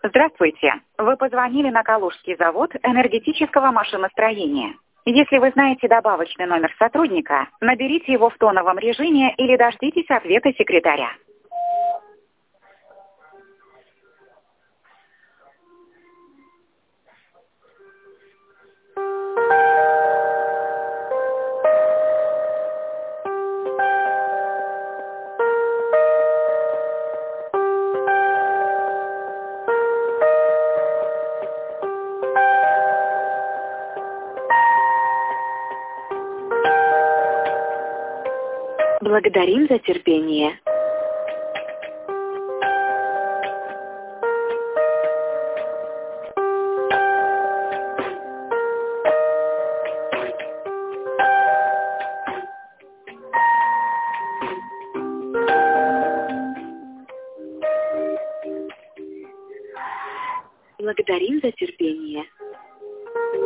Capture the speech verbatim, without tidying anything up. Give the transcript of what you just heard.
Здравствуйте. Вы позвонили на Калужский завод энергетического машиностроения. Если вы знаете добавочный номер сотрудника, наберите его в тоновом режиме или дождитесь ответа секретаря. Благодарим за терпение. Благодарим за терпение.